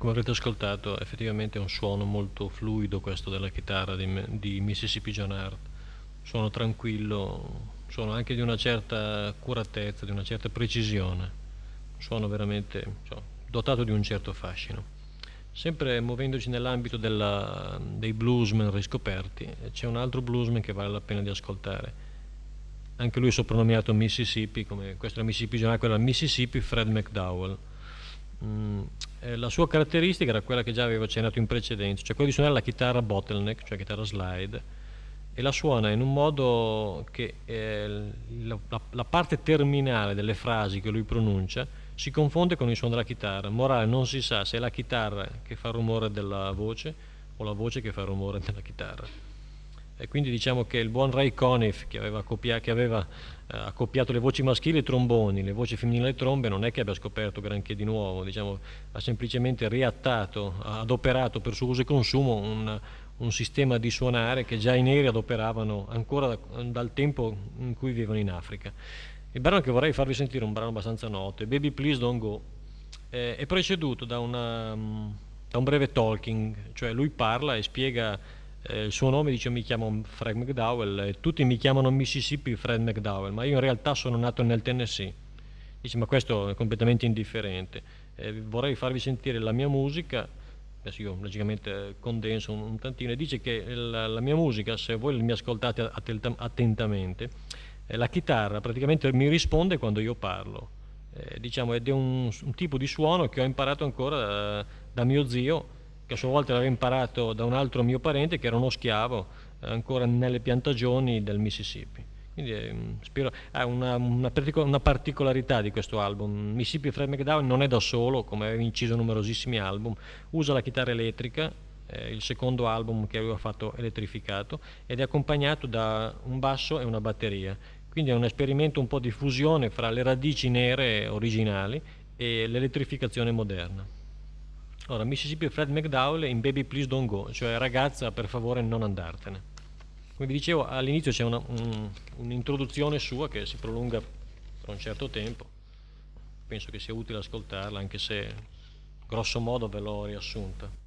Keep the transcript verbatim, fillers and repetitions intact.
Come avrete ascoltato, effettivamente è un suono molto fluido questo della chitarra di, di Mississippi John Hart. Suono tranquillo, suono anche di una certa accuratezza, di una certa precisione. Un suono veramente, cioè, dotato di un certo fascino. Sempre muovendoci nell'ambito della, dei bluesman riscoperti, c'è un altro bluesman che vale la pena di ascoltare. Anche lui è soprannominato Mississippi, come questo era Mississippi John Hart, quello era Mississippi Fred McDowell. Mm, eh, la sua caratteristica era quella che già avevo accennato in precedenza, cioè quella di suonare la chitarra bottleneck, cioè chitarra slide, e la suona in un modo che eh, la, la, la parte terminale delle frasi che lui pronuncia si confonde con il suono della chitarra. Morale, non si sa se è la chitarra che fa il rumore della voce o la voce che fa il rumore della chitarra. E quindi diciamo che il buon Ray Conniff, che aveva, copia- che aveva eh, accoppiato le voci maschili ai tromboni, le voci femminili alle trombe, non è che abbia scoperto granché di nuovo, diciamo, ha semplicemente riattato, ha adoperato per suo uso e consumo un, un sistema di suonare che già i neri adoperavano ancora da, dal tempo in cui vivevano in Africa. Il brano che vorrei farvi sentire è un brano abbastanza noto, Baby Please Don't Go, eh, è preceduto da, una, da un breve talking, cioè lui parla e spiega eh, il suo nome, dice mi chiamo Fred McDowell e tutti mi chiamano Mississippi Fred McDowell, ma io in realtà sono nato nel Tennessee. Dice ma questo è completamente indifferente, eh, vorrei farvi sentire la mia musica, adesso io logicamente condenso un, un tantino, e dice che la, la mia musica, se voi mi ascoltate attentamente, eh, la chitarra praticamente mi risponde quando io parlo. Eh, diciamo ed è un, un tipo di suono che ho imparato ancora da, da mio zio, che a sua volta l'aveva imparato da un altro mio parente che era uno schiavo eh, ancora nelle piantagioni del Mississippi. Quindi eh, spero, ha una, una, una particolarità di questo album. Mississippi Fred McDowell non è da solo, come aveva inciso numerosissimi album, usa la chitarra elettrica, eh, il secondo album che aveva fatto elettrificato, ed è accompagnato da un basso e una batteria. Quindi è un esperimento un po' di fusione fra le radici nere originali e l'elettrificazione moderna. Ora, Mississippi Fred McDowell in Baby Please Don't Go, cioè ragazza per favore non andartene. Come vi dicevo, all'inizio c'è una, un, un'introduzione sua che si prolunga per un certo tempo, penso che sia utile ascoltarla anche se grosso modo ve l'ho riassunta.